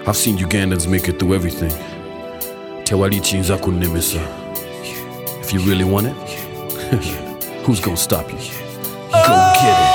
I've seen Ugandans make it through everything. Tewalichi Nzakunemesa. If you really want it, who's gonna stop you? Go get it.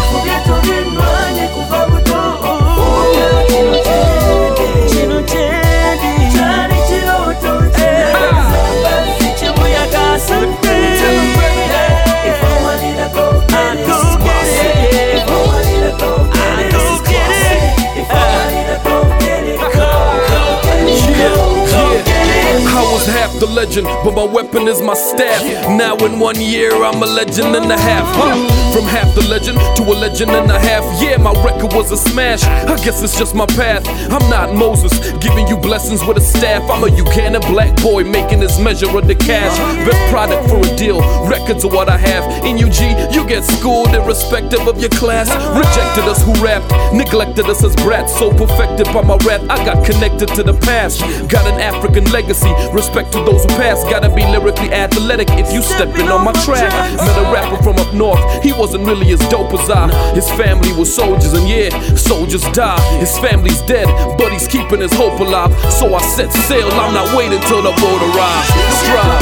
Half the legend, but my weapon is my staff. Now in 1 year, I'm a legend and a half. From half the legend to a legend and a half. Yeah, my record was a smash. I guess it's just my path. I'm not Moses, giving you blessings with a staff. I'm a Ugandan black boy making his measure of the cash. Best product for a deal, records are what I have. In UG, you get schooled irrespective of your class. Rejected us who rapped, neglected us as brats. So perfected by my rap, I got connected to the past. Got an African legacy, respect to those who pass. Gotta be lyrically athletic if you stepping on my track. Met a rapper from up north, he wasn't really as dope as I. His family was soldiers, and yeah, soldiers die. His family's dead, but he's keeping his hope alive. So I set sail, I'm not waiting till the boat arrives. Strive.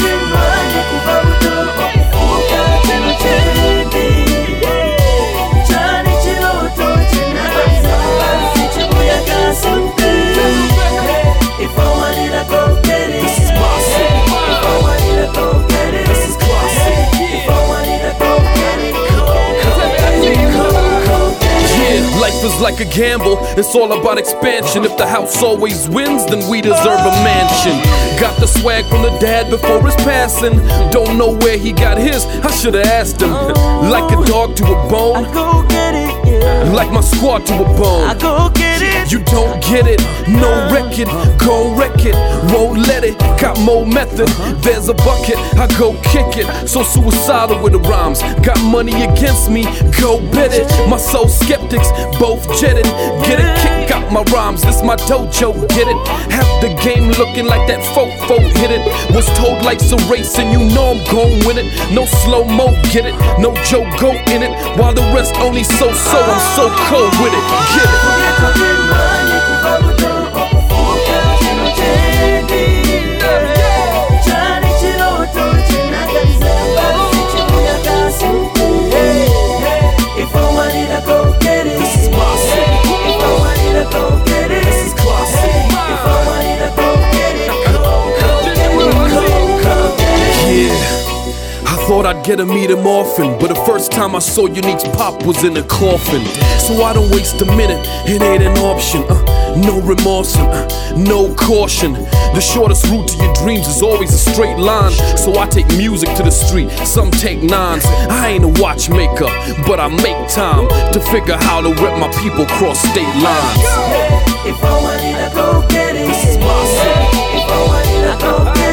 Is like a gamble, it's all about expansion. If the house always wins, then we deserve a mansion. Got the swag from the dad before his passing. Don't know where he got his, I should've asked him. Like a dog to a bone, I go get it, yeah. Like my squad to a bone, I go get it. You don't get it, no record, go wreck it, won't let it. Got more method, there's a bucket, I go kick it. So suicidal with the rhymes, got money against me, go bet it. My soul skeptics, both jetted, get it, kick out my rhymes, this my dojo, get it. Half the game looking like that fofo, hit it. Was told life's a race and you know I'm gon' win it. No slow-mo, get it, no Joe go in it. While the rest only so-so, I'm so cold with it, get it. Thought I'd get to meet him often, but the first time I saw Unique's pop was in a coffin. So I don't waste a minute, it ain't an option. No remorse, no caution. The shortest route to your dreams is always a straight line. So I take music to the street, some take nines. I ain't a watchmaker, but I make time to figure how to rep my people cross state lines. If I want it, I go get it. This is my city. If I want it, I go get it.